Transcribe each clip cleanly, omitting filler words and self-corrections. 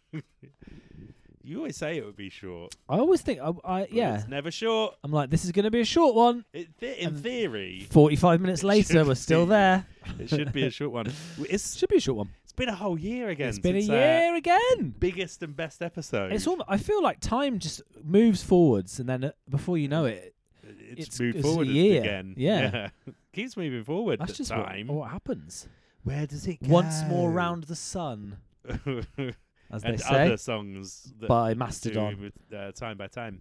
You always say it would be short. I always think, yeah. It's never short. I'm like, this is going to be a short one. In theory. 45 minutes later, we're still there. It should be a short one. Should be a short one. It's been a whole year again. It's been a since year again. Biggest and best episode. I feel like time just moves forwards, and then before you know it, it's it's moved a year year. again. Yeah. Keeps moving forward. That's just time. what happens. Where does it go? Once more round the sun, as they and say. other songs that By do Mastodon. with, Time by Time.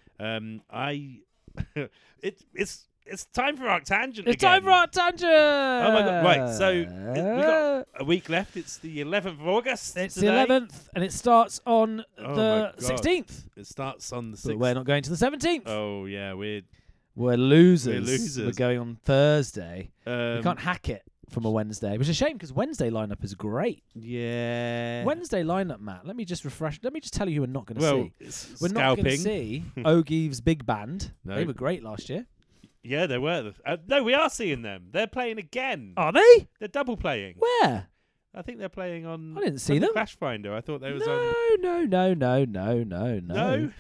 It's time for Arctangent. It's time for our tangent. Oh my god! Right, so we got a week left. It's the 11th of August. It's today. the 11th, and it starts on Oh the my God. 16th. It starts on the 6th. But we're not going to the 17th. Oh yeah, we're We're losers. We're losers. going on Thursday. We can't um, hack it from a Wednesday, which is a shame because Wednesday lineup is great. yeah. Wednesday lineup, Matt. Let me just tell you who we're not going to Well, see. it's We're not going to scalping. see Ogieve's big band. No. They were great last year. Yeah, they were. No, we are seeing them. They're playing again. Are they? They're double playing. Where? I think they're playing on. I didn't see on the them. Clash Finder. I thought they was on. No. No.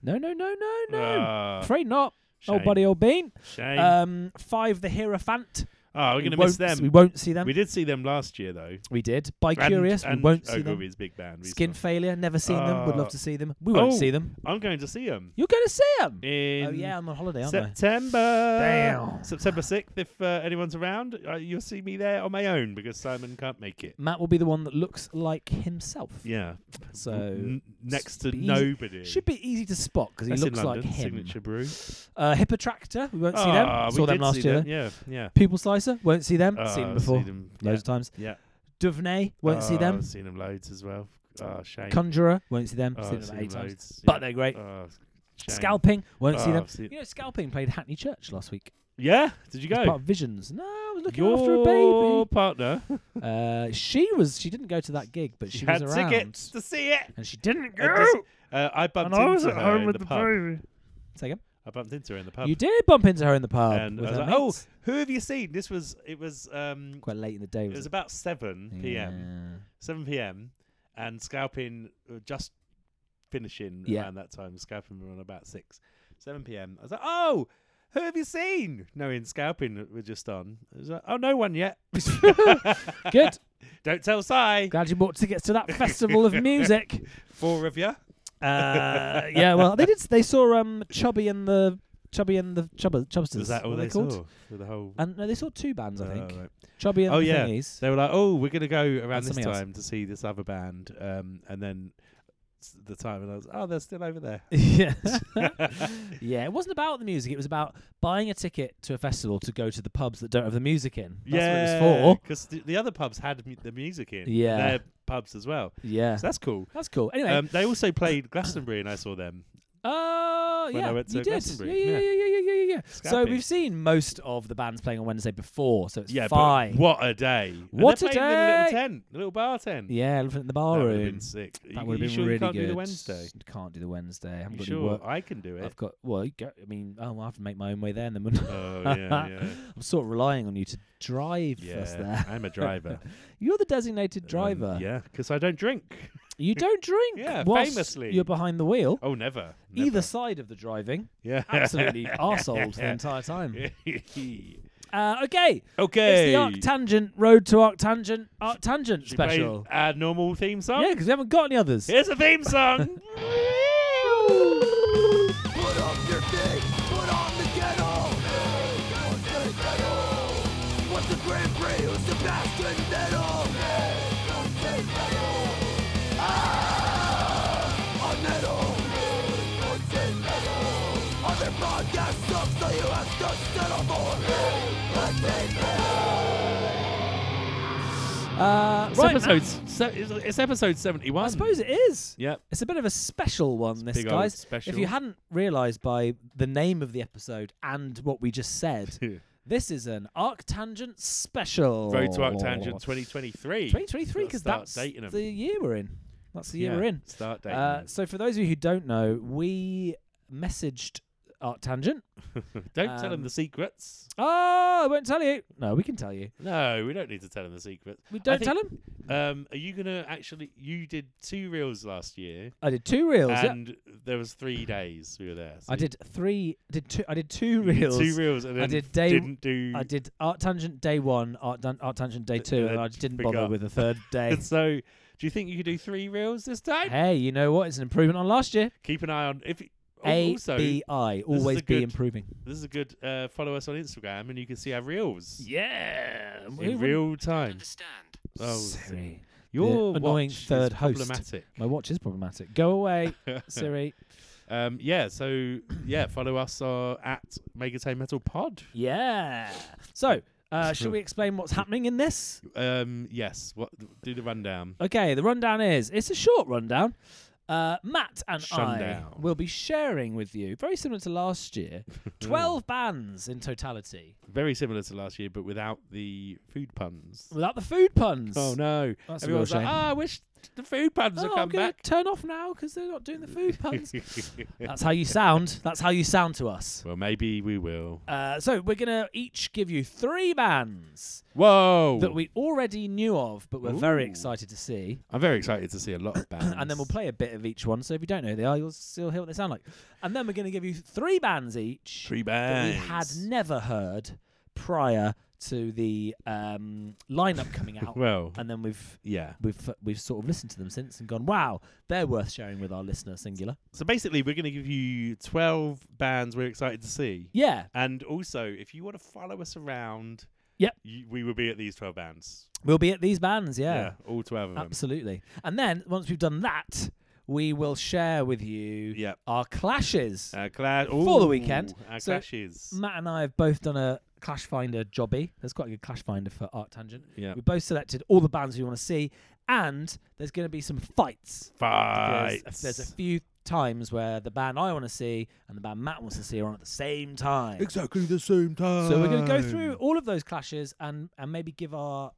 No. Ah, Afraid not. Old shame. buddy, old bean. Shame. 5 the Hierophant. Oh, we're going to miss them. We won't see them. We did see them last year, though. We did. By Curious, we and won't see them. Ogilvy's big band. we Skin saw. Failure, never seen them. Would love to see them. We won't see them. I'm going to see them You're going to see them? in Oh, yeah, I'm on holiday, aren't I? September. Damn. September 6th. If anyone's around, you'll see me there on my own because Simon can't make it. Matt will be the one that looks like himself. Yeah. So Next to be easy- nobody. should be easy to spot because he That's in looks like London, him. Signature Brew. Hippotractor, we won't see them. We Saw them did last see year. them. Yeah. People Slicer, won't see them. Seen them before. Loads of times. Yeah. Duvnay, won't see them. I've seen them loads as well. Oh, shame. Conjurer, won't see them. Oh, Seen I've them seen 8 them times. loads. But Yeah. they're great. Oh, shame. Scalping, won't see Oh, them. I've seen- You know, Scalping played Hackney Church last week. Yeah? Did you As go? part of Visions. No, I was looking Your after a baby. partner She didn't go to that gig, but she was had around. tickets to see it. And she didn't Uh, go. does- I bumped into her in the pub. baby. Say again? I bumped into her in the pub. You did bump into her in the pub. And I with was her like, mates. who have you seen? It was Quite late in the day. it was about 7 p.m. Yeah. 7 p.m. and Scalping were just finishing Yeah. around that time. Scalping were on about 6. 7 p.m. I was like, oh, who have you seen? Knowing Scalping were just on. I was like, oh, no one yet. Good. Don't tell Si. Glad you bought tickets to that festival of music. 4 of you. Yeah, well, they saw Chubby and the Chubsters. Is that all What are they called? saw? For the whole. And no, they saw 2 bands, I think. Right. Chubby and Oh, the yeah. Thingies. They were like, oh, we're going to go around And this something else. time to see this other band. And then the time, and I was, oh, they're still over there. Yeah. Yeah, it wasn't about the music. It was about buying a ticket to a festival to go to the pubs that don't have the music in. That's what it was for. Because the other pubs had the music in. Yeah. Their pubs as well. Yeah. So that's cool. That's cool. Anyway. They also played Glastonbury, and I saw them. when Yeah, I went to you did. Glastonbury. Yeah. So Scalping. we've seen most of the bands playing on Wednesday before, so it's Yeah, fine. but what a day! What and a they're playing in a little day! tent, a little bar tent. Yeah, elephant in the bar That would have room. been sick. That You- would you have been sure really you can't good. do the Wednesday? Can't do the Wednesday. I haven't You got any sure? work. I can do it. I've got. Well, I'll have to make my own way there, and then Oh yeah. I'm sort of relying on you to drive us Yeah, there. I'm a driver. You're the designated driver. Yeah, because I don't drink. You don't drink. Yeah, whilst famously. You're behind the wheel. Oh, never. Either side of the driving. Yeah. Absolutely arseholed the entire time. okay. Okay. Okay. It's the Arctangent Road to Arctangent Should we play special. our normal theme song? Yeah, because we haven't got any others. Here's a theme song. Put up your feet, put on the kettle. What's the Grand Prix? Who's Sebastian Vettel? On metal. On their podcast sucks, so you have to settle for. It's episode 71. I suppose it is. Yep. It's a bit of a special one, this, Big old guys. special. If you hadn't realised by the name of the episode and what we just said, this is an Arctangent special. Road to Arctangent 2023. 2023, because Start that's dating 'em. the year we're in. That's the year Yeah, we're in. Start date. So for those of you who don't know, we messaged Art Tangent. Don't tell them the secrets. Oh, I won't tell you. No, we can tell you. No, we don't need to tell them the secrets. We don't tell him. Are you gonna actually? You did 2 reels last year, I did 2 reels. Yeah. and there was 3 days we were there. So I did 3. I did 2 you did reels. 2 reels, and then I did didn't do. I did Art Tangent day 1, Art Tangent day 2, and I just didn't bother forgot. with the third day. So, do you think you could do 3 reels this time? Hey, you know what? It's an improvement on last year. Keep an eye on if. Also, ABI, always a be good- improving. this is a good. Follow us on Instagram, and you can see our reels Yeah. in real time. Oh, Siri. your annoying watch third is host. problematic. My watch is problematic. Go away, Siri. Yeah. So follow us at Megatame Metal Pod. Yeah. So, should we explain what's happening in this? Yes. What? Do the rundown. Okay, the rundown is, it's a short rundown. Matt and I Shundown. will be sharing with you, very similar to last year, 12 bands in totality. Very similar to last year, but without the food puns. Without the food puns. Oh no! That's Everyone's a real like, shame. I wish the food puns had I'm come going back. to turn off now because they're not doing the food puns. That's how you sound. That's how you sound to us. Well, maybe we will. So we're going to each give you 3 bands Whoa! that we already knew of, but we're very Ooh. excited to see. I'm very excited to see a lot of bands. And then we'll play a bit of each one. So if you don't know who they are, you'll still hear what they sound like. And then we're going to give you 3 bands each 3 that we bands. had never heard prior to the lineup coming out. Well, And then we've sort of listened to them since and gone, wow, they're worth sharing with our listener, singular. so basically, we're going to give you 12 bands we're excited to see. Yeah. And also, if you want to follow us around, Yep. we will be at these 12 bands. We'll be at these bands, yeah. All 12 of them. Absolutely. And then once we've done that, we will share with you Yep. our clashes. Clash For the weekend. Our So, clashes. Matt and I have both done a Clash Finder jobby. There's quite a good Clash Finder for Art Tangent. Yeah. We both selected all the bands we want to see, and there's going to be some fights. Fights. Because there's a few times where the band I want to see and the band Matt wants to see are on at the same time. Exactly the same time. So we're going to go through all of those clashes and maybe give our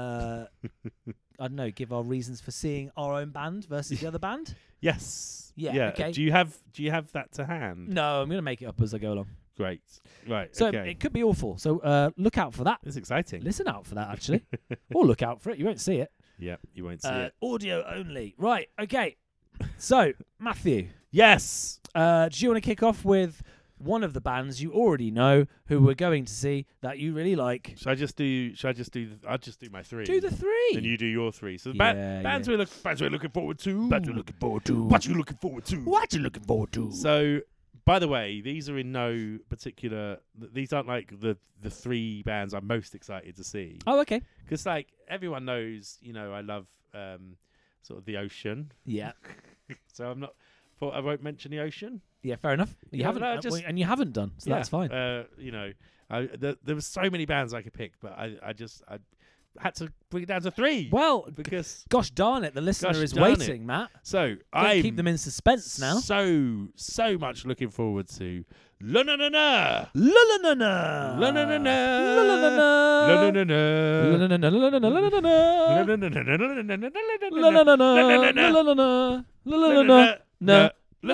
give our reasons for seeing our own band versus the other band. Yes. Yeah, okay. Do you have that to hand? No, I'm going to make it up as I go along. Great. Right. So okay. it could be awful. So look out for that. It's exciting. Listen out for that, actually. Or look out for it. You won't see it. Yep. You won't see it. Audio only. Right, okay. So, Matthew, Yes. do you want to kick off with one of the bands you already know who we're going to see that you really like? I'll just do my 3. Do the 3. Then you do your 3. So the Yeah, bands we're looking forward to. Bands we're looking forward to. What you looking forward to? What you looking forward to? So, by the way, these are in no particular. These aren't like the 3 bands I'm most excited to see. Oh, okay. Because like everyone knows, I love sort of the ocean. Yeah. So I'm not. Thought I won't mention the ocean. Yeah, fair enough. You Yeah, haven't, no, just- and you haven't done, so that's fine. There was so many bands I could pick, but I had to bring it down to 3. Well, because gosh darn it, the listener Gosh is darn it. waiting, Matt. so Don't I keep them in suspense now. So much looking forward to La Na Na Na. La la na na. La Na Na Na. La la na na. La Na Na Na. La na na na la na na la na na. La Na Na Na Na Na Na Na Na La la na na. La la na na. La la na na. Na.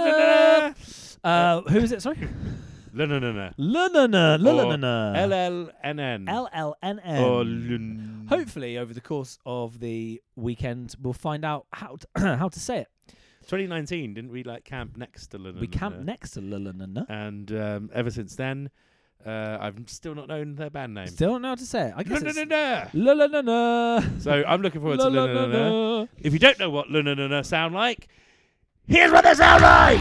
Who is it? Sorry. La Na Na Na. La na na. La Or na na. LLNN. LLNN. Or Lun. Hopefully, over the course of the weekend, we'll find out how to, how to say it. 2019, didn't we camp next to La Na Na Na? We camped next to La La na na. And ever since then, I've still not known their band name. Still don't know how to say it. I La guess Na it's Na Na. La la na na. So I'm looking forward to La La Na Na Na. na. If you don't know what La Na Na Na sound like, here's what they sound like.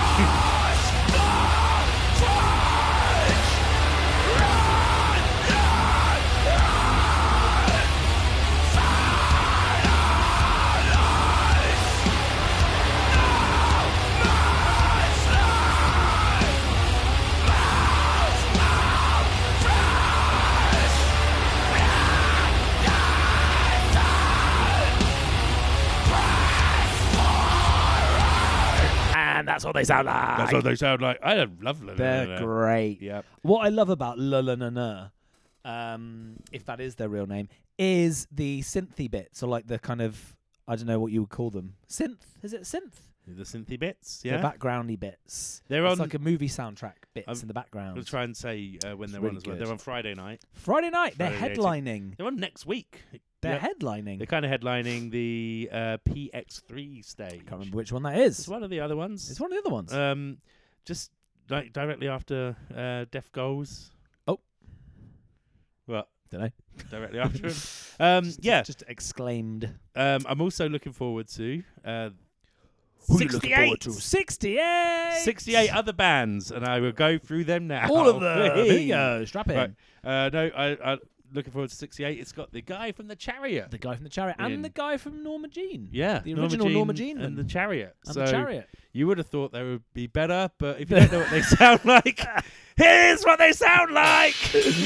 And that's what they sound like. That's what they sound like. I love La Na Na They're Na. great. Yep. What I love about La La Na Na, if that is their real name, is the synthy bit. So like the kind of, I don't know what you would call them. Synth? Is it synth? The synthy bits, The yeah. backgroundy bits. They're It's on. like a movie soundtrack bits I'm in the background. I'll try and say when they're really on as well. good. They're on Friday night. Friday night, they're Friday the 18th. headlining. They're on next week. They're Yep. headlining. They're kind of headlining the PX3 stage. I can't remember which one that is. It's one of the other ones. It's one of the other ones. Just like directly after Deaf Goals. Oh. What? Don't know. Directly after him. Yeah. Just exclaimed. I'm also looking forward to Who you looking forward 68. to? 68. 68 other bands, and I will go through them now. All of them. Here you go. Strap in. Right. No, I looking forward to 68. It's got the guy from the Chariot. The guy from the Chariot In- and the guy from Norma Jean. Yeah, The original Norma Jean and the and- Chariot. And So the Chariot. you would have thought they would be better, but if you don't know what they sound like, here's what they sound like.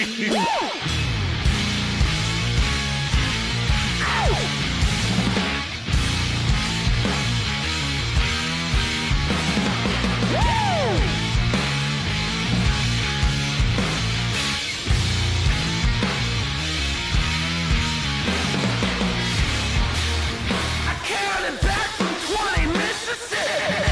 I counted back from 20 Mississippi.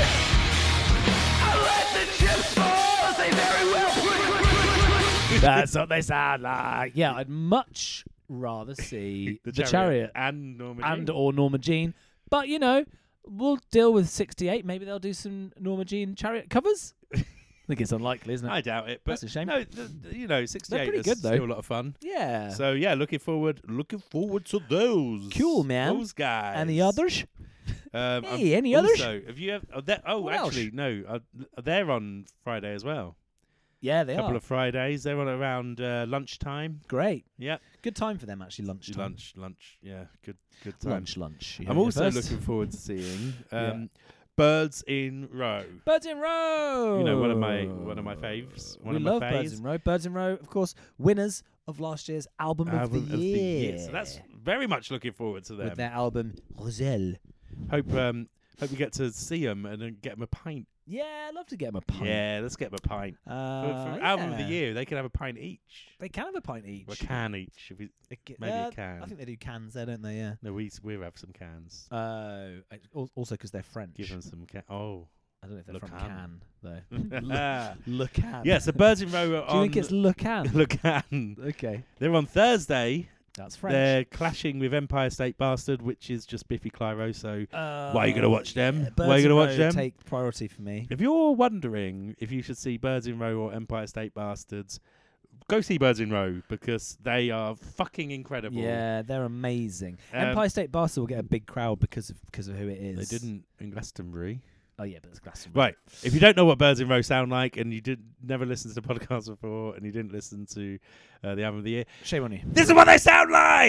I let the chips fall as they very well would. That's what they sound like. Yeah, I'd much rather see the Chariot and Norma and Jean. or Norma Jean. But, you know, we'll deal with 68. Maybe they'll do some Norma Jean Chariot covers. I think it's unlikely, isn't it? I doubt it, but That's a shame. No, you know, 68 pretty is good, though. still a lot of fun. Yeah. So yeah, looking forward to those. Cool, man. Those guys. And the others? Hey, any others? Also, have you ever? What else? Actually, no. They're on Friday as well. Yeah, they Couple are. of Fridays. They're on around lunchtime. Great. Yep. Good time for them, actually, lunchtime. Lunch. Yeah, good time. Lunch. You I'm heard it also first. looking forward to seeing Yeah. Birds in Row. Birds in Row. You know, one of my faves. One we of my love faves. Birds in Row. Birds in Row, of course, winners of last year's album of the year. So that's very much looking forward to them. with their album Roselle. Hope we get to see them and then get them a pint. Yeah, I'd love to get them a pint. Yeah, let's get them a pint. For album of the yeah. year, they can have a pint each. They can have a pint each. Or a can each. If we, maybe a can. I think they do cans there, don't they? Yeah. No, we have some cans. Also because they're French. Give them some can. Oh. I don't know if they're Le from Can. Cannes, though. Le Can. Yeah, so Birds in Row are Do you think it's Le Can? Le Can. Okay. They're on Thursday. That's French. They're clashing with Empire State Bastard, which is just Biffy Clyro. So Why why are you going to watch them? Birds Why are you in going to watch Row them? Take priority for me. If you're wondering if you should see Birds in Row or Empire State Bastards, go see Birds in Row because they are fucking incredible. Yeah, they're amazing. Um, Empire State Bastard will get a big crowd because of who it is. They didn't in Glastonbury. Oh yeah, but it's Glastonbury. Right. If you don't know what Birds in Row sound like and you never listened to the podcast before and you didn't listen to the album of the year, Shame on you. this is what they sound like!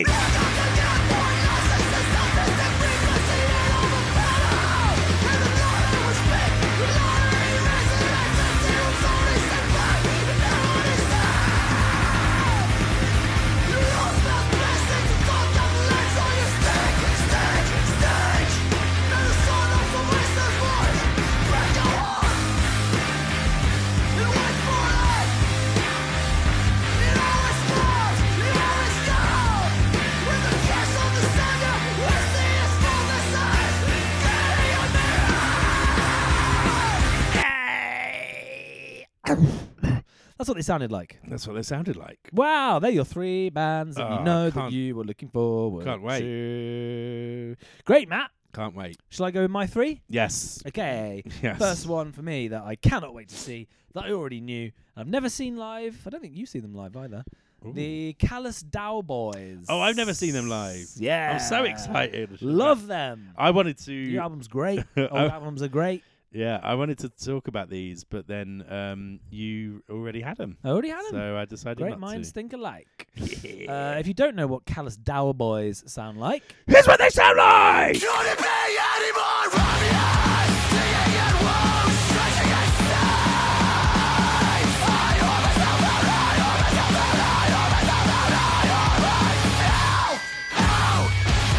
That's what they sounded like. That's what they sounded like. Wow, they're your three bands that Oh, you know that can't- you were looking forward Can't wait. to. Great, Matt. Can't wait. Shall I go with my three? Yes. Okay. Yes. First one for me that I cannot wait to see, that I already knew. I've never seen live. I don't think you've seen them live either. Ooh. The Callous Dow Boys. Oh, I've never seen them live. Yeah. I'm so excited. Love them. I wanted to. Your album's great. Old albums are great. Yeah, I wanted to talk about these, but then you already had them. I already had them. So I decided Great not minds to. think alike. Yeah. If you don't know what Callous Dow Boys sound like, Here's what they sound like! Should it be anymore from the eyes? Singing at wounds, stretching at sides. I owe myself a lie, owe myself a lie, owe myself a lie, owe myself. Out.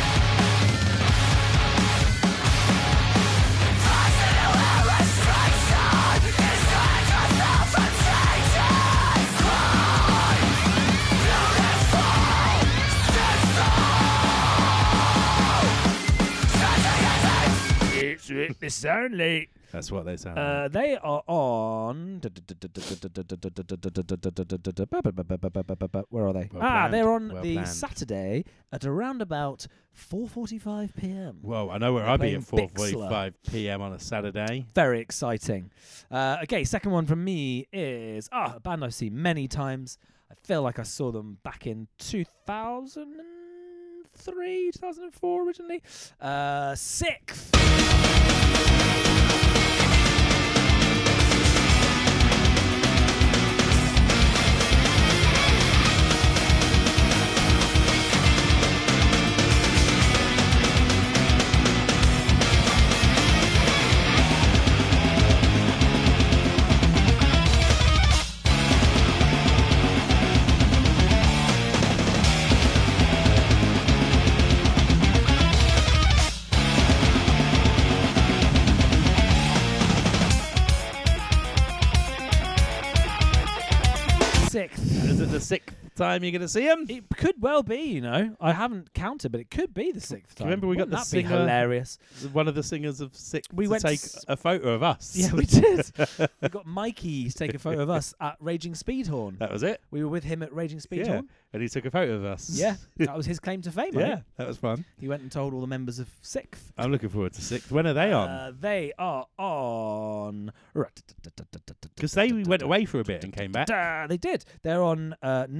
I see you in restriction. Distract yourself from changes. Cry. Beautiful. Stay strong. Stretching They sound late. That's what they sound like. They are on. Where are they? Well planned. They're on Well the planned. Saturday at around about 4:45 p.m. Well, I know where They're I'll be at playing 4:45 p.m. on a Saturday. Very exciting. Okay, second one from me is a band I've seen many times. I feel like I saw them back in 2003, 2004 originally. Sixth. Is it the sixth time you're going to see him? It could well be, you know. I haven't counted, but it could be the sixth time. Remember we got Wouldn't the that be singer- hilarious? One of the singers of Six We to went take s- a photo of us. Yeah, we did. We got Mikey to take a photo of us at Raging Speedhorn. That was it. We were with him at Raging Speedhorn. And he took a photo of us. Yeah, that was his claim to fame. I Yeah, think. that was fun. He went and told all the members of Sixth. I'm looking forward to Sixth. When are they on? They are on. Because they went away for a bit and came back. They did. They're on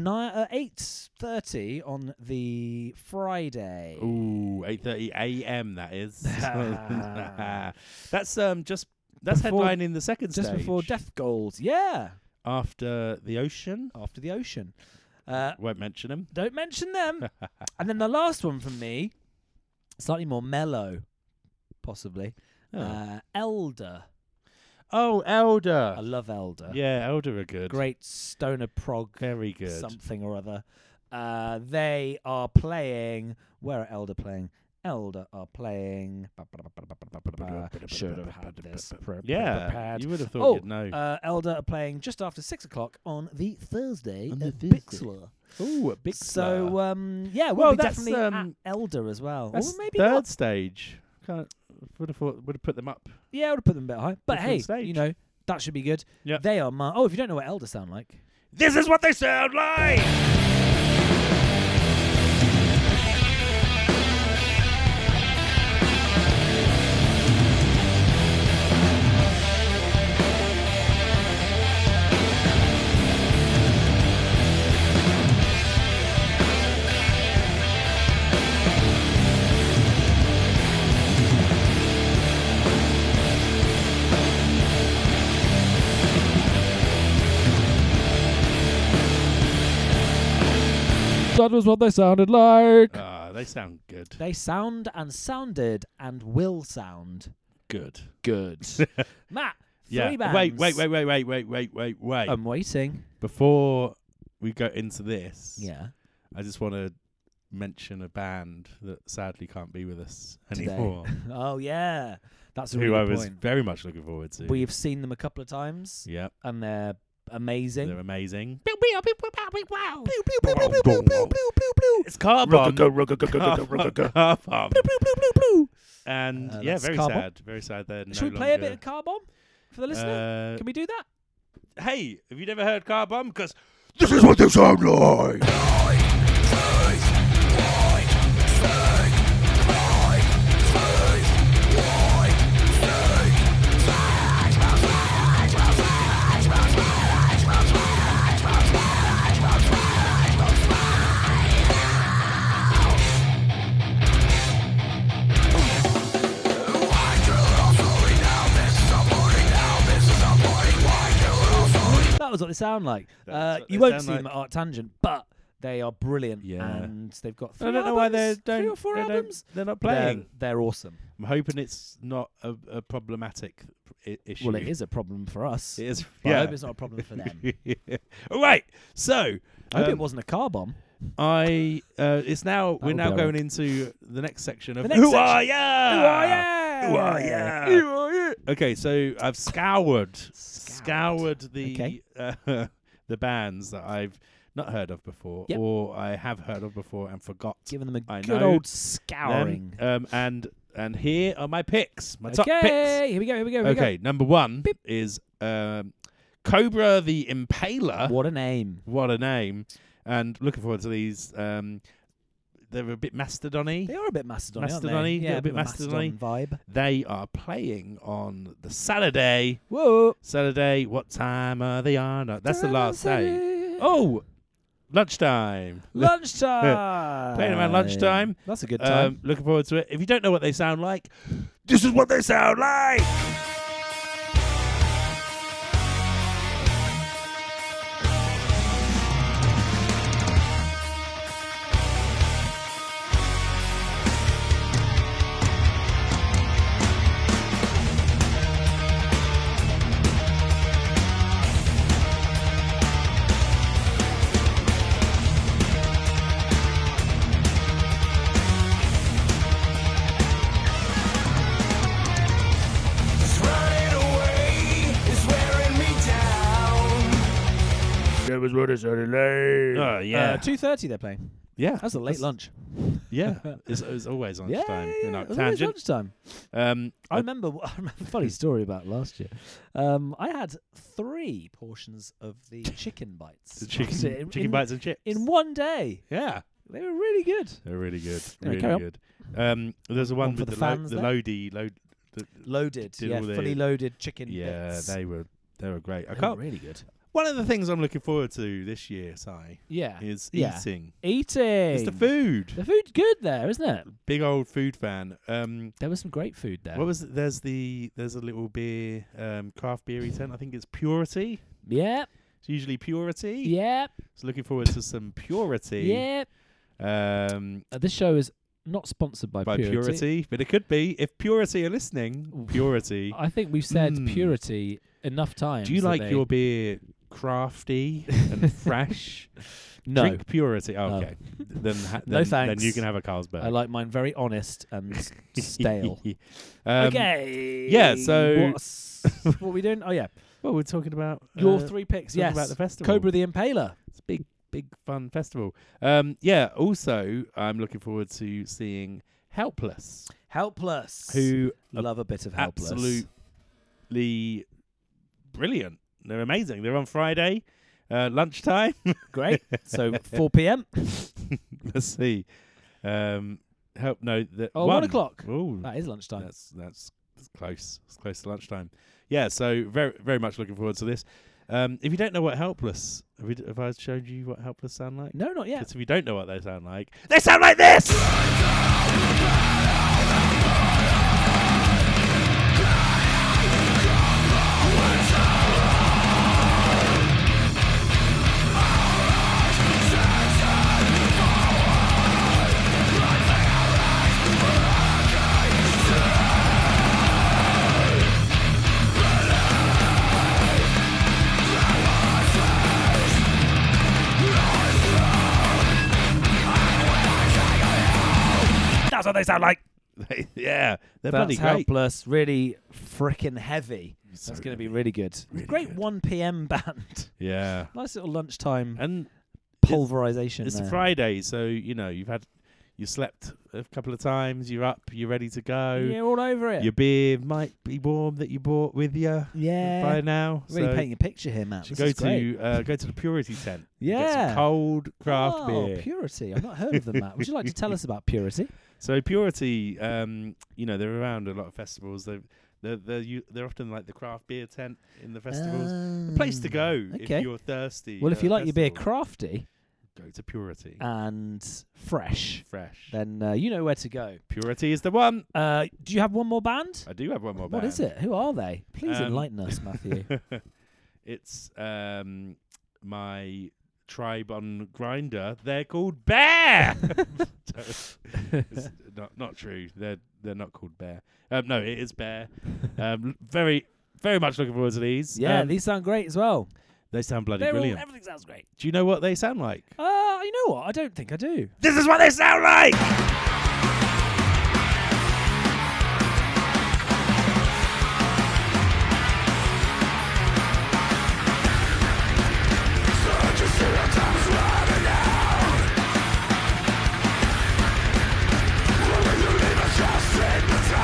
8:30 on the Friday. Ooh, 8:30 a.m. That is. That's that's Before- headlining the second Just stage. before Death Goals. Yeah, After the Ocean. after the Ocean. Won't mention them. Don't mention them. And then the last one from me, slightly more mellow, possibly. Elder. Oh, Elder. I love Elder. Yeah, Elder are good. Great stoner prog Very good. something or other. They are playing. Where are Elder playing? Elder are playing. Should have had this Yeah, prepared. you would have thought Oh, you'd know. Elder are playing just after 6 o'clock on the Thursday On the at Thursday. Bixler. Ooh, a big So, yeah, Well, we'll be that's, definitely at Elder as well. Or that's maybe third not. stage. Would have put them up. Yeah, I would have put them a bit high. But Different hey, stage. you know, that should be good. Yep. They are my... Oh, if you don't know what Elder sound like... This is what they sound like. That was what they sounded like. They sound good. They sound and sounded and will sound Good. good. Matt, Yeah. three bands. Wait. I'm waiting. Before we go into this, Yeah. I just want to mention a band that sadly can't be with us Today. anymore. Oh, yeah. That's a Who really I good was point. very much looking forward to. We've seen them a couple of times, Yep, and they're amazing. they're amazing. Pew, pew, pew, pew, pew, pew, pew. Pew, Pew, pew, pew, pew, pew, pew, pew, pew. It's Carbon. Pew, pew, pew, pew. And yeah, that's very Carbon. sad. Very sad. They're no Should we play a bit longer- of Car Bomb for the listener? Can we do that? Hey, have you never heard Carbon? Because This is what they sound like. That was what they sound like. That's what You they won't sound see them like. at Art Tangent, but they are brilliant. Yeah. And they've got three I don't know why they albums, don't. 3 or 4 they don't- albums. They're not They're, playing. they're awesome. I'm hoping it's not a problematic issue. Well, it is a problem for us. It is. But I Yeah. hope it's not a problem for them. All right. So I hope it wasn't a car bomb. it's now we're would now be going ironic. into the next section of The next Who section. Are Ya? Who are ya? Who are ya? Who are ya? Okay, so I've scoured the Okay. the bands that I've not heard of before, Yep. or I have heard of before and forgot Giving them a I good know old scouring. and And here are my picks. My top picks. Okay, here we go. Okay, number 1 is Cobra the Impaler. What a name. What a name. And looking forward to these. They're a bit Mastodon-y. They are a bit Mastodon-y, aren't Mastodon-y, they? a Yeah, little bit of a Mastodon-y. vibe. They are playing on the Saturday. Whoa. Saturday, what time are they on? That's the last day. Oh, lunchtime. Lunchtime. Playing around lunchtime. That's a good time. Looking forward to it. If you don't know what they sound like, this is what they sound like. That was what it sounded like. Oh, yeah. 2:30 they're playing. Yeah. That's a late lunch. Yeah. It's always lunchtime. Yeah, You know, it was always tangent. lunchtime. I remember a funny story about last year. I had 3 portions of the chicken bites. The last year chicken bites and chips. in one day. Yeah. They were really good. They're really good. Anyway, carry Really good. There's a one for with the the fans there? Loaded, Did yeah, all the- fully loaded chicken Yeah, bits. they were great. I They were can't. really good. One of the things I'm looking forward to this year, Si, Yeah. is Yeah. eating. Eating. It's the food. The food's good there, isn't it? Big old food fan. There was some great food there. What was it? There's a little beer, craft beery tent. I think it's Purity. Yep. It's usually Purity. Yep. So looking forward to some Purity. Yep. This show is not sponsored by Purity. But it could be if Purity are listening. Purity. I think we've said Purity enough times. Do you that like they- your beer crafty and fresh? No. Drink Purity. Oh, No. okay. Then No then thanks. you can have a Carlsberg. I like mine very honest and stale. Okay. yeah, so- what are we doing? Oh, yeah. Well, we're talking about Your 3 picks, talking yes. about the festival. Cobra the Impaler. It's a big fun festival. Yeah. Also, I'm looking forward to seeing Helpless, Helpless. who are Love a bit of Helpless. absolutely brilliant. They're amazing. They're on Friday, lunchtime. Great. So 4 p.m. Let's see. Help no. Oh, 1 o'clock. Oh, That is lunchtime. that's close. It's close to lunchtime. Yeah. So very very much looking forward to this. If you don't know what Helpless, have I showed you what Helpless sound like? No, not yet. 'Cause if you don't know what they sound like this. That's what they sound like. Yeah, they're bloody That's great. Helpless. Really frickin' heavy. So That's going to be heavy. really good. Really Great good. 1 p.m. band. Yeah, Nice little lunchtime and pulverization it's there. a Friday, so you slept a couple of times. You're up. You're ready to go. Yeah, all over it. Your beer might be warm that you bought with you Yeah. by now. Really so painting a picture here, Matt. should This go is great. to the Purity tent. Get Yeah. some cold craft Oh, beer. Purity. I've not heard of them, Matt. Would you like to tell us about Purity? So Purity, they're around a lot of festivals. They're often like the craft beer tent in the festivals. A place to go okay. if you're thirsty. Well, if at you a like your beer festival. crafty Go to Purity. and fresh, Fresh. then you know where to go. Purity is the one. Do you have one more band? I do have one more What band. is it? Who are they? Please Um, enlighten us, Matthew. It's my tribe on Grinder. They're called Bear. It's not true. They're not called Bear. No, it is Bear. Very very much looking forward to these. Yeah, these sound great as well. They sound bloody brilliant. Everything sounds great. Do you know what they sound like? You know what? I don't think I do. This is what they sound like. Just in the time.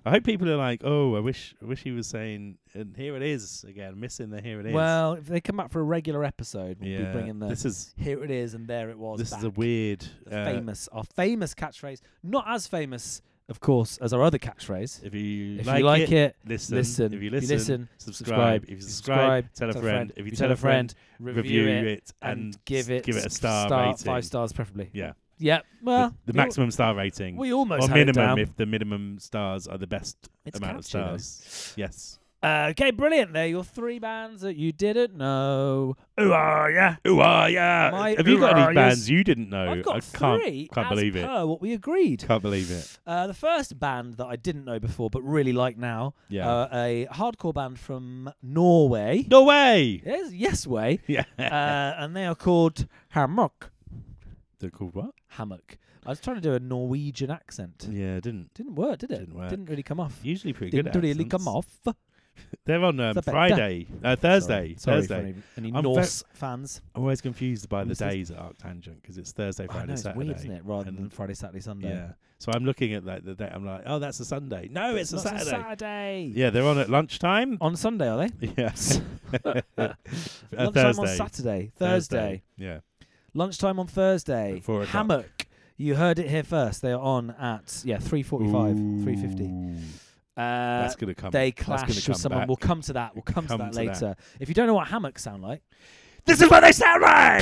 I hope people are like, oh, I wish he was saying, and here it is again, missing the here it is. Well, if they come back for a regular episode, we'll be bringing the this is here it is and there it was. this back. is a weird Our famous catchphrase, not as famous, of course, as our other catchphrase. If you If like, you like it, listen. If you listen, subscribe. If you subscribe, tell a friend. If you tell a friend, review it and give it a star rating. 5 stars preferably. Yeah. Yep. Well, the maximum star rating. we almost or had it minimum down. if the minimum stars are the best It's amount of catchy, though. stars. Yes. Okay, brilliant. There are your 3 bands that you didn't know. Ooh, yeah. Ooh, yeah. My Have you got any ooh-ah-yes. bands you didn't know? I've got I 3. can't as believe it. per what we agreed. Can't believe it. The first band that I didn't know before but really like now, Yeah. a hardcore band from Norway. No way. Yes way. Yeah. And they are called Hammock. They're called what? Hammock. I was trying to do a Norwegian accent. Yeah, it didn't. Didn't work, did it? Didn't work. Didn't really come off. Usually pretty good Didn't really accents. come off. They're on It's a bit Friday, Thursday. Sorry Thursday. for any I'm Norse fans. I'm always confused by the Who's this? days at Arctangent because it's Thursday, I Friday, know, it's Saturday. weird, isn't it? Rather than And- Friday, Saturday, Sunday. Yeah. So I'm looking at like the day. I'm like, oh, that's a Sunday. No, it's a Not Saturday. Saturday. Yeah, they're on at lunchtime. On Sunday, are they? Yeah. Lunchtime Thursday. on Saturday. Thursday. Yeah. Lunchtime on Thursday. At 4 o'clock. Hammock. You heard it here first. They are on at 3:45, 3:50. Ooh. That's gonna come. They that's gonna clash come with someone. back. We'll come to that. We'll come to Come that to that. later. If you don't know what hammocks sound like, This is what they sound like.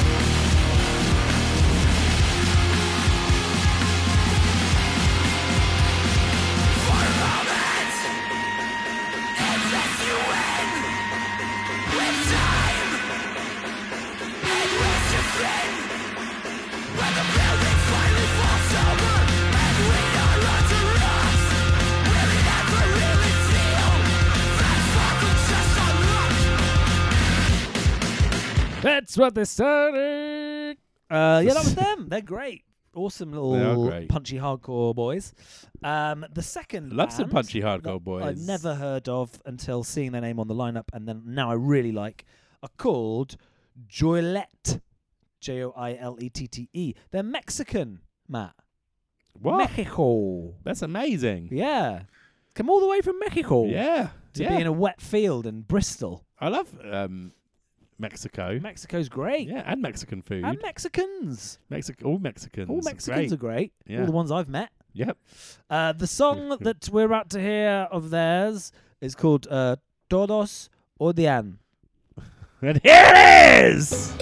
that's what they started. Yeah, that was them. They're great. Awesome They are little great. punchy hardcore boys. The second Love some band punchy hardcore that boys. I'd never heard of until seeing their name on the lineup, and then now I really like, are called Joylette. Joilettte. They're Mexican, Matt. What? Mexico. That's amazing. Yeah. Come all the way from Mexico Yeah. to yeah. be in a wet field in Bristol. I love Mexico. Mexico's great. Yeah, and Mexican food. And Mexicans. All Mexicans. All are Mexicans great. are great. Yeah. All the ones I've met. Yep. The song that we're about to hear of theirs is called Todos Odian. And here it is.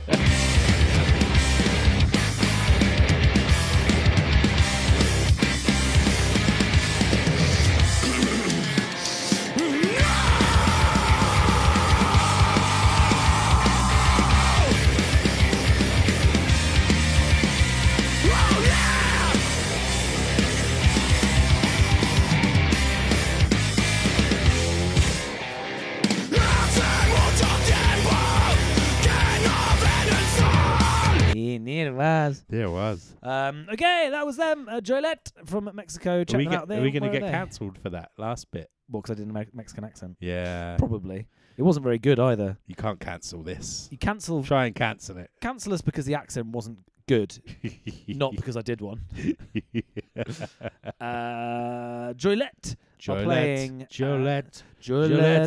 It was. There it was. Okay, that was them. Joylette from Mexico. Check them out there. Are we going to Where get they? cancelled for that last bit? Well, because I did a Mexican accent. Yeah. Probably. It wasn't very good either. You can't cancel this. You cancel Cancel it. us because the accent wasn't good, not because I did one. Joylette. Are playing Jolette. Joylette.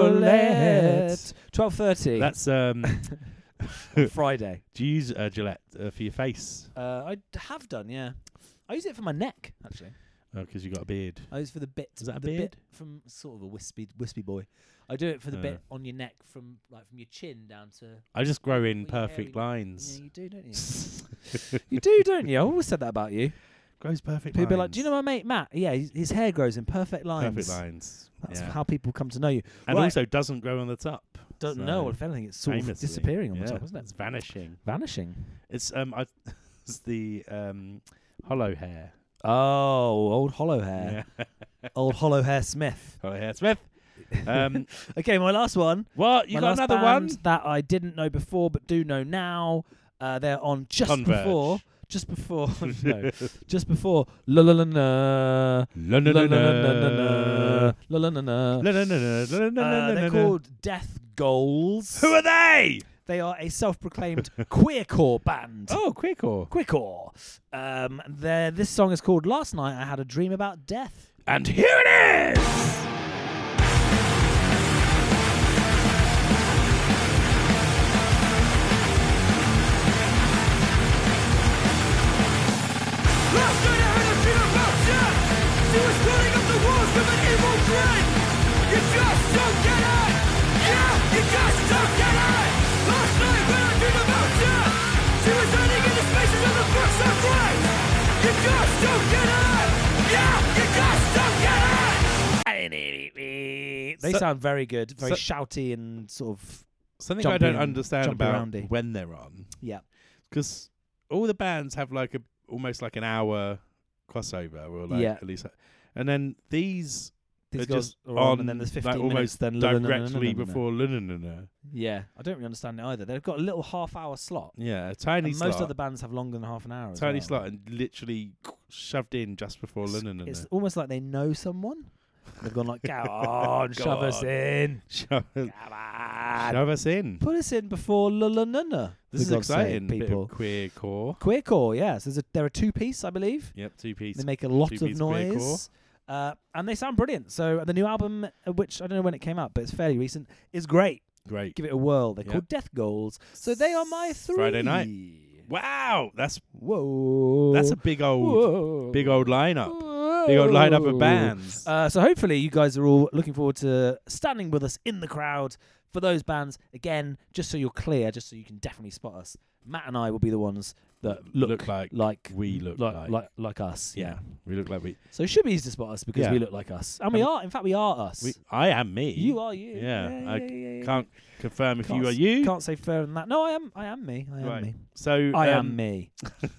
12:30. That's on Friday. do you use Gillette for your face? I have done, yeah. I use it for my neck, actually. Oh, because you got a beard. I use it for the bit. Is that a the beard? bit from sort of a wispy boy. I do it for the Uh. bit on your neck from your chin down to. I just grow in Well, your perfect hairy- lines. Yeah, you do, don't you? You do, don't you? I always said that about you. Grows perfect People lines. be like, "Do you know my mate Matt? Yeah, his hair grows in perfect lines. Perfect lines. That's yeah. how people come to know you. And Right. also doesn't grow on the top. Don't So, know. If anything, it's sort of famously. disappearing on Yeah, the top, isn't it? It's vanishing. Vanishing. It's it's the hollow hair. Oh, old hollow hair. Yeah. Old hollow hair Smith. Hollow hair Smith. Okay, my last one. What? You My got last another band one? that I didn't know before but do know now. They're on just Converge. before no, just before la la la na La la la la la la la na la la la na. La la la la la la la. They're called Death Goals. Who are they? They are a self-proclaimed queercore band. Oh, Queercore. Queercore. This song is called "Last Night I Had a Dream About Death." And here it is! Last night I heard a dream about death. She was running up the walls from an evil dread. You just don't get it. Yeah, you just don't get it. Last night when I dreamed about death, she was hiding in the spaces of the books I've read. You just don't get it. Yeah, you just don't get it. They So- sound very good, very so- shouty and sort of Something Jumpy I don't and understand jumpy about roundy. when they're on, yeah. because all the bands have like almost like an hour crossover, or like Yeah. at least, and then these These are guys just are on, and then there's 15 like minutes, almost then directly before Lunanana. Yeah, I don't really understand it either. They've got a little half-hour slot. Yeah, a tiny And slot. most other bands have longer than half an hour. As Tiny well. slot, and literally shoved in just before It's Lunanana. almost like they know someone. They've gone like, go on, Go shove us on. in. Shove Come on. us in. Put us in before Lulanana. This is for God's sake, exciting. Bit people. of queercore. Queercore, yes. They're a two-piece, I believe. Yep, two piece. They make a lot of two-piece noise. And they sound brilliant. So the new album, which I don't know when it came out, but it's fairly recent, is great. Great. Give it a whirl. They're Yep. called Death Goals. So they are my 3. Friday night. Wow, that's Whoa. a big old Whoa. lineup. Big old lineup of bands. So hopefully you guys are all looking forward to standing with us in the crowd for those bands. Again, just so you're clear, just so you can definitely spot us. Matt and I will be the ones that look like we look like us. Yeah, we look like we. So it should be easy to spot us because Yeah. we look like us, and we are. In fact, we are us. I am me. You are you. Yeah, I yeah. can't confirm if Can't you are s- you. Can't say further than that. No, I am. I am me. I am Right. me. So I am me.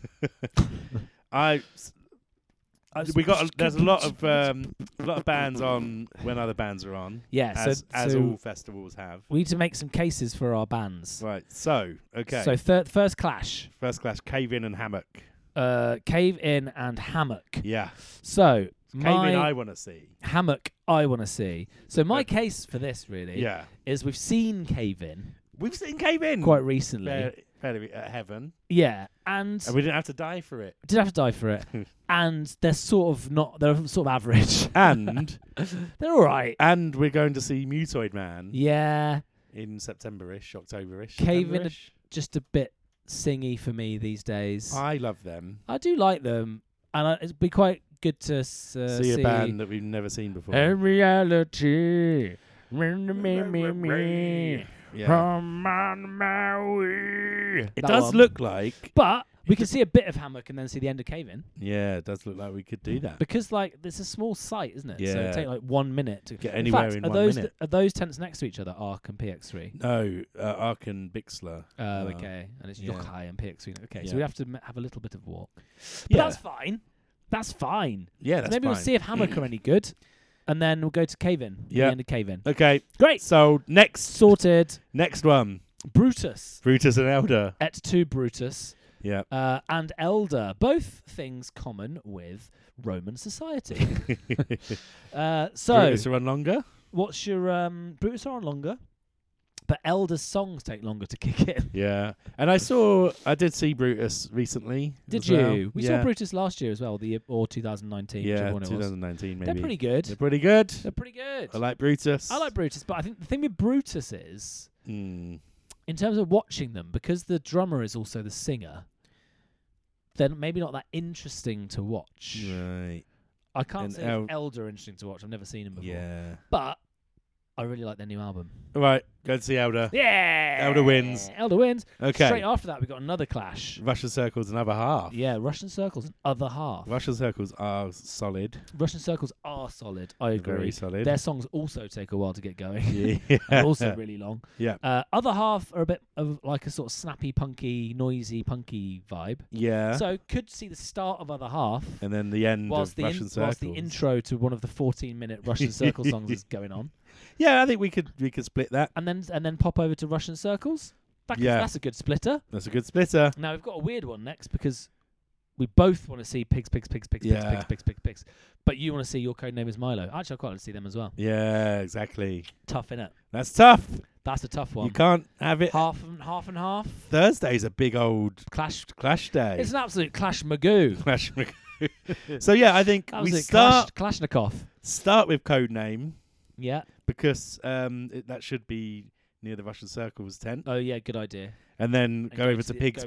we got. There's a lot of bands on when other bands are on. Yeah. as so all festivals have. we need to make some cases for our bands. Right. So okay. So first clash. First class, Cave In and Hammock. Cave In and Hammock. Yeah. So Cave my In, I want to see. Hammock I want to see. So my case for this really Yeah. is we've seen Cave In We've seen Cave In quite recently. fairly at Heaven, Yeah, and and we didn't have to die for it. did have to die for it. And they're sort of average. And They're all right. and we're going to see Mutoid Man Yeah, in September-ish, October-ish. Cave In September-ish. just a bit singy for me these days. I love them. I do like them, and it'd be quite good to See a band that we've never seen before. In reality, me. Yeah. Come on my way. It That does one. look like. But we can see a bit of Hammock and then see the end of Cave In. Yeah, it does look like we could do that. Because like it's a small site, isn't it? So Yeah. it'd take like 1 minute to Get anywhere fact, in are 1 those minute. are those tents next to each other? Arc and PX3. No, Ark and Bixler. Okay, and it's yeah. Yokai and PX3. Okay, so Yeah. we have to have a little bit of walk. But Yeah. that's fine. That's fine. Yeah, So that's maybe fine. we'll see if Hammock are any good, and then we'll go to Cave In. Yeah. The end of Cave In. Okay, Great. so next Sorted. one, Brutus. Brutus and Elder. Et tu Brutus. Yeah. And Elder, both things common with Roman society. So, Brutus are on longer. what's your Brutus are on longer, but Elder's songs take longer to kick in. Yeah, and I did see Brutus recently. Did as you? well. We yeah. saw Brutus last year as well, or 2019. Yeah, whichever one it was. 2019 maybe. They're pretty good. They're pretty good. They're pretty good. I like Brutus. I like Brutus, but I think the thing with Brutus is, Mm. in terms of watching them, because the drummer is also the singer, they're maybe not that interesting to watch. Right. I can't And say Elder interesting to watch. I've never seen him before. Yeah. But I really like their new album. All right. Go to see Elder. Yeah. Elder wins. Elder wins. Okay. Straight after that, we got another clash. Russian Circles and Other Half. Yeah, Russian Circles and Other Half. Russian Circles are solid. Russian Circles are solid. I agree. Very solid. Their songs also take a while to get going. yeah. And also really long. Yeah. Other Half are a bit of like a sort of snappy, punky, noisy, punky vibe. Yeah. So could see the start of Other Half and then the end whilst of the, Russian Circles. whilst the intro to one of the 14-minute Russian Circle songs is going on. Yeah, I think we could split that. And then pop over to Russian Circles. That's a good splitter. That's a good splitter. Now we've got a weird one next because we both want to see Pigs. Yeah. But you want to see Your Codename Is Milo. Actually, I quite like to see them as well. Yeah, exactly. Tough, innit? That's tough. That's a tough one. You can't have it. Half and half. Thursday's a big old Clash. clash day. It's an absolute clash magoo. Clash. So yeah, I think That we was it. start Kalashnikov. with code name Yeah. because that should be near the Russian Circle's tent, Oh yeah, good idea. and then And go over to pigs,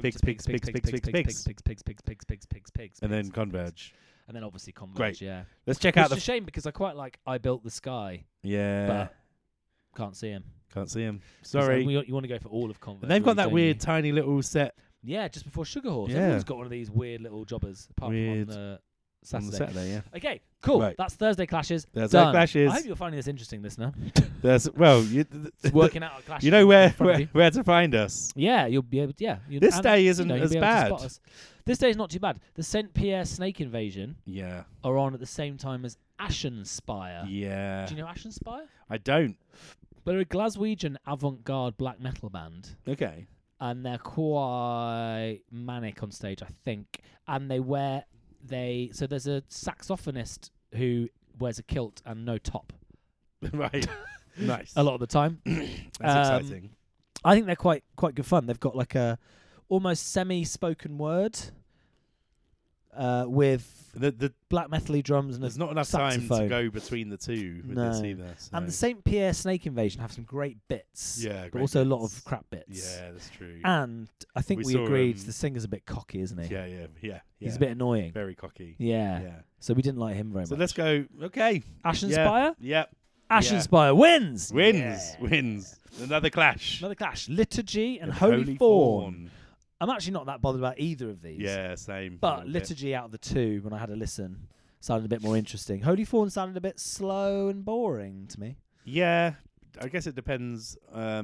and then converge. And then obviously Converge. Great. Yeah. Let's check Which out is the. a shame because I quite like I Built the Sky, Yeah, but can't see him. can't see him. 'Cause, Sorry. you want to go for all of Converge. And they've got really, that don't weird you? tiny little set Yeah, just before Sugar Horse. Yeah. Everyone's got one of these weird little jobbers apart Weird. from on on Saturday. the Saturday. Yeah, Okay, cool. Right. That's Thursday Clashes. Thursday Done. Clashes. I hope you're finding this interesting, listener. there's well, It's working out at Clashes. you know in where front of you. where to find us. Yeah, you'll be able to. Yeah. This day isn't you'll as be able to bad. spot us. This day is not too bad. The St. Pierre Snake Invasion Yeah, are on at the same time as Ashenspire. yeah. Do you know Ashenspire? I don't. They're a Glaswegian avant-garde black metal band, Okay. and they're quite manic on stage, I think. And so there's a saxophonist who wears a kilt and no top Right. Nice. a lot of the time. That's exciting. I think they're quite good fun. They've got like a almost semi-spoken word with The black metal-y drums and there's a not enough time saxophone. to go between the two with this No. either. So. And the St. Pierre Snake Invasion have some great bits, Yeah, but great also a lot bits. of crap bits. Yeah, that's true. And I think We we saw, agreed the singer's a bit cocky, isn't he? Yeah. He's a bit annoying. very cocky. Yeah. Yeah. So we didn't like him very So much. let's go. Okay. Ashenspire? Yep. Ashenspire wins! Wins. Yeah. Wins. Another clash. Another clash. Liturgy and And Holy Fawn. I'm actually not that bothered about either of these. Yeah, same. But a little bit. Liturgy out of the two, when I had a listen, sounded a bit more interesting. Holy Fawn sounded a bit slow and boring to me. Yeah, I guess it depends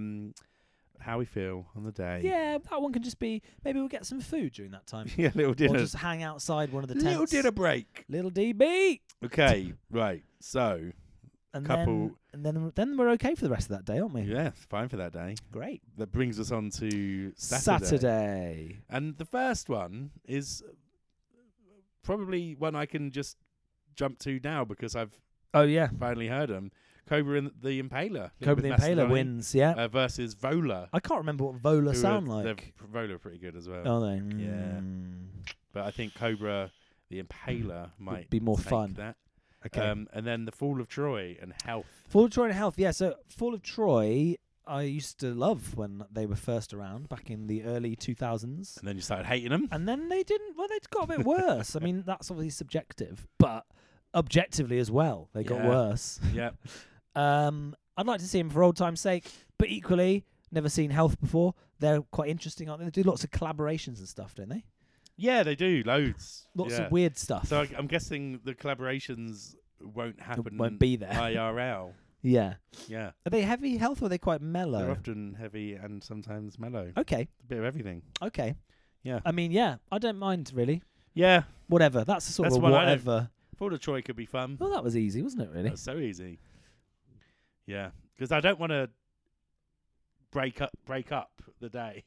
how we feel on the day. Yeah, that one can just be, maybe we'll get some food during that time. Yeah, little Or dinner. just hang outside one of the tents. Little dinner break. Little DB. Okay, right. So, And Couple- then we're okay for the rest of that day, aren't we? yeah, fine for that day. Great. That brings us on to Saturday. Saturday. And the first one is probably one I can just jump to now because I've Oh yeah. finally heard them. Cobra and the Impaler. Cobra the Macedoni, Impaler wins, yeah. versus Vola. I can't remember what Vola sound like. Vola are pretty good as well. Are they? Yeah. Mm. But I think Cobra the Impaler might be more take fun. That. Okay. And then the Fall of Troy and Health. Fall of Troy and Health, yeah. So Fall of Troy, I used to love when they were first around back in the early 2000s. And then you started hating them. And then they didn't, well, they got a bit worse. I mean, that's obviously subjective, but objectively as well, they got Yeah. worse. Yeah. I'd like to see them for old time's sake, but equally, never seen Health before. They're quite interesting, aren't they? They do lots of collaborations and stuff, don't they? Yeah, they do. Loads. Lots Yeah. of weird stuff. So I'm guessing the collaborations won't happen. won't be there. IRL. Yeah. Yeah. Are they heavy Health or are they quite mellow? They're often heavy and sometimes mellow. Okay. A bit of everything. Okay. Yeah. I mean, yeah, I don't mind really. Yeah. Whatever. That's the sort That's of one I don't- whatever. Fall of Troy could be fun. Well, that was easy, wasn't it? Really. That's so easy. Yeah. Because I don't want to break up the day.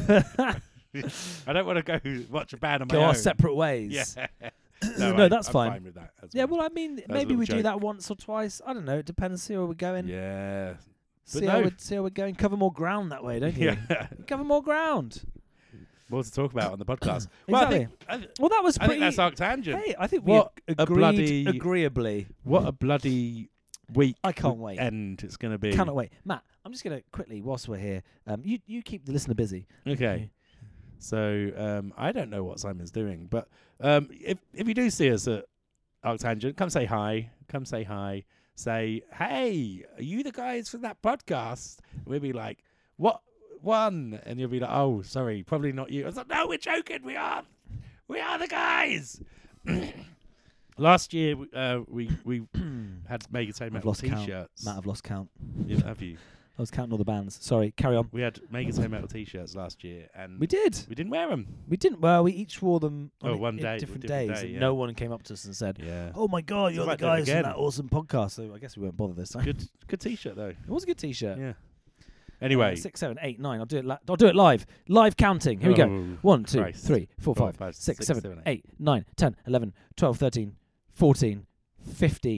I don't want to go watch a band on my Go own. our separate ways. Yeah. No, that's I'm fine. fine with that. That's Yeah, fine. well, I mean, a maybe little we do joke. that once or twice. I don't know. It depends. See where we're going. Yeah. See But how no. see how we're going. Cover more ground that way, don't you? Yeah. Cover more ground. More to talk about on the podcast. Exactly. Well, that was I pretty. think that's Arctangent. Hey, I think What we a agreed bloody- agreeably. What a bloody week. I can't wait. End it's going to be. Cannot wait, Matt. I'm just gonna quickly, whilst we're here, you keep the listener busy. Okay. So I don't know what Simon's doing, but if you do see us at Arctangent, come say hi. Come say hi. Say, hey, are you the guys from that podcast? We'll be like, what one? And you'll be like, oh, sorry, probably not you. I was like, no, we're joking. We are the guys. Last year we had Mega Say I've Metal lost count. t-shirts. Matt, I've lost count. Yeah, have you? I was counting all the bands. Sorry, carry on. We had Mega Say Metal t-shirts last year, and We did. we didn't wear them. We didn't. Well, we each wore them on Oh, one in day, different different days. day, and yeah. no one came up to us and said, Yeah. "Oh my God, So you're the might do it guys from again. that awesome podcast." So I guess we won't bother this time. Good t-shirt though. It was a good T-shirt. Yeah. Anyway. 6, 7, 8, 9. I'll do it. I'll do it live. Live counting. Here we go. Oh, 1, 2, Christ. 3, 4, 4, 5, 5, 6, 7, 7, 8, 9, 10, 11, 12, 13, 14, 15,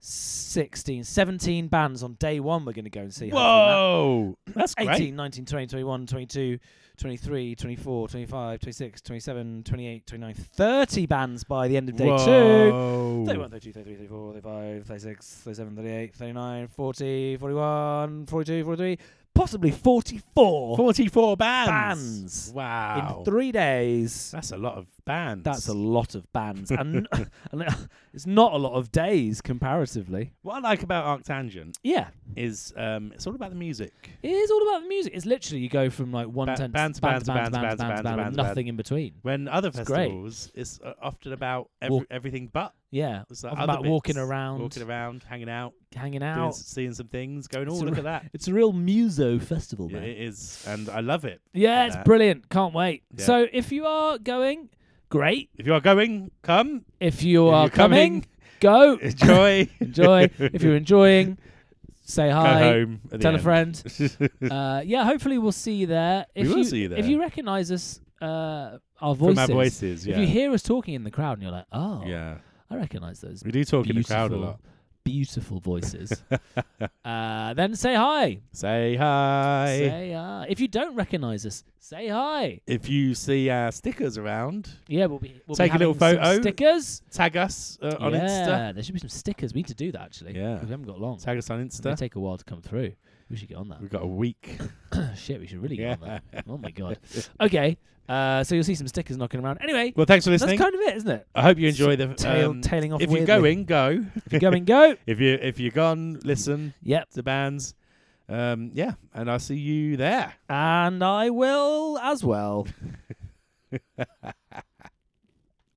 16, 17 bands on day one we're going to go and see. Whoa! That's great. 18, 19, 20, 21, 22, 23, 24, 25, 26, 27, 28, 29, 30 bands by the end of day 2. Whoa. 31, 32, 33, 34, 35, 36, 37, 38, 39, 40, 41, 42, 43, possibly 44 44 bands. bands Wow. in 3 days. That's a lot of bands. That's a lot of bands. and it's not a lot of days comparatively. What I like about Arctangent Yeah. is it's all about the music. It is all about the music. It's literally you go from like one tent band to band band to to band, band to band, and to nothing in between. When other It's great. festivals, it's often about Walk- everything but. Yeah. It's like Often other about walking bits. around, Walking around, hanging out, hanging doing, out. seeing some things, going, oh, It's a look at that. It's a real muso festival, Yeah, man. it is, and I love it. Yeah, like it's that. brilliant. Can't wait. Yeah. So if you are going, great. If you are going, come. If you If are you're coming, go. Enjoy. Enjoy. If you're enjoying, say Go hi. home. at the Tell a end. friend. Yeah, hopefully we'll see you there. If We will you, see you there. If you recognise us, our From voices. our voices, yeah. If you hear us talking in the crowd and you're like, oh, Yeah. I recognise those We do talk in the crowd a beautiful, lot. beautiful voices, then say hi. Say hi. Say hi. If you don't recognise us, say hi. If you see our stickers around, Yeah, we'll be Take a little having some photo. stickers tag us on yeah, Insta. there should be some stickers. We need to do that actually. Yeah. We haven't got long. Tag us on It may Insta. take a while to come through. We should get on that. We've got a week. Shit, we should really Yeah. get on that. Oh my god. Okay, so you'll see some stickers knocking around. Anyway, Well, thanks for that's listening. kind of it, isn't it? I hope you enjoy the Tailing off If you're weirdly. going, go. If you're going, go. If you're gone, listen Yep. to bands. Yeah, and I'll see you there. And I will as well.